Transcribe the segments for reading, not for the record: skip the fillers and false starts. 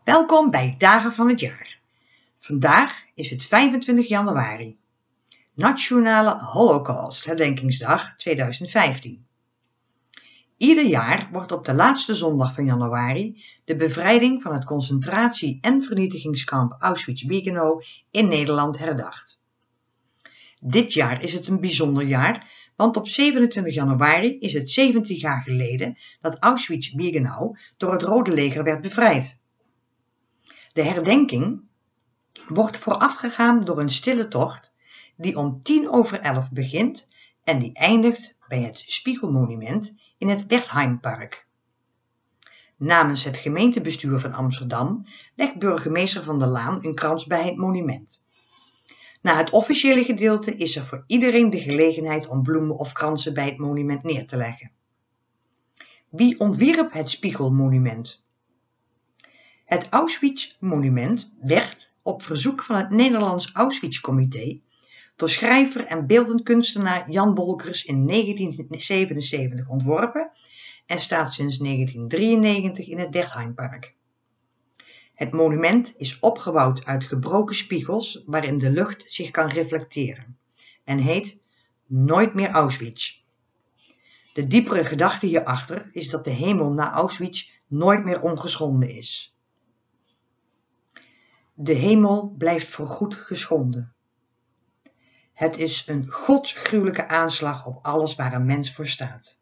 Welkom bij Dagen van het Jaar. Vandaag is het 25 januari, Nationale Holocaust-herdenkingsdag 2015. Ieder jaar wordt op de laatste zondag van januari de bevrijding van het concentratie- en vernietigingskamp Auschwitz-Birkenau in Nederland herdacht. Dit jaar is het een bijzonder jaar, want op 27 januari is het 70 jaar geleden dat Auschwitz-Birkenau door het Rode Leger werd bevrijd. De herdenking wordt voorafgegaan door een stille tocht die om 11:10 begint en die eindigt bij het Spiegelmonument in het Wertheimpark. Namens het gemeentebestuur van Amsterdam legt burgemeester Van der Laan een krans bij het monument. Na het officiële gedeelte is er voor iedereen de gelegenheid om bloemen of kransen bij het monument neer te leggen. Wie ontwierp het Spiegelmonument? Het Auschwitz-monument werd op verzoek van het Nederlands Auschwitz-comité door schrijver en beeldend kunstenaar Jan Bolkers in 1977 ontworpen en staat sinds 1993 in het Wertheimpark. Het monument is opgebouwd uit gebroken spiegels waarin de lucht zich kan reflecteren en heet Nooit meer Auschwitz. De diepere gedachte hierachter is dat de hemel na Auschwitz nooit meer ongeschonden is. De hemel blijft voorgoed geschonden. Het is een godsgruwelijke aanslag op alles waar een mens voor staat.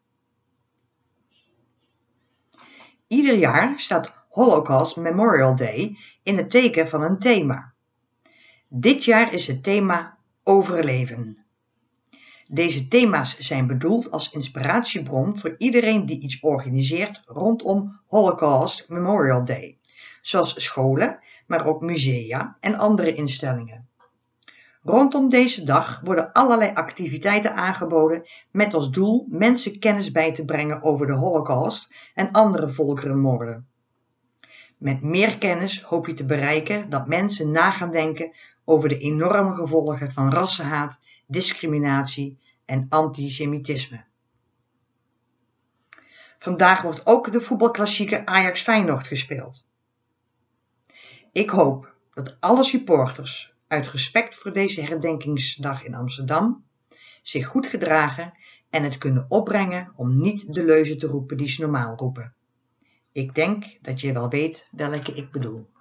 Ieder jaar staat Holocaust Memorial Day in het teken van een thema. Dit jaar is het thema overleven. Deze thema's zijn bedoeld als inspiratiebron voor iedereen die iets organiseert rondom Holocaust Memorial Day, zoals scholen, maar ook musea en andere instellingen. Rondom deze dag worden allerlei activiteiten aangeboden met als doel mensen kennis bij te brengen over de Holocaust en andere volkerenmoorden. Met meer kennis hoop je te bereiken dat mensen na gaan denken over de enorme gevolgen van rassenhaat, discriminatie en antisemitisme. Vandaag wordt ook de voetbalklassieker Ajax-Feyenoord gespeeld. Ik hoop dat alle supporters uit respect voor deze herdenkingsdag in Amsterdam zich goed gedragen en het kunnen opbrengen om niet de leuzen te roepen die ze normaal roepen. Ik denk dat je wel weet welke ik bedoel.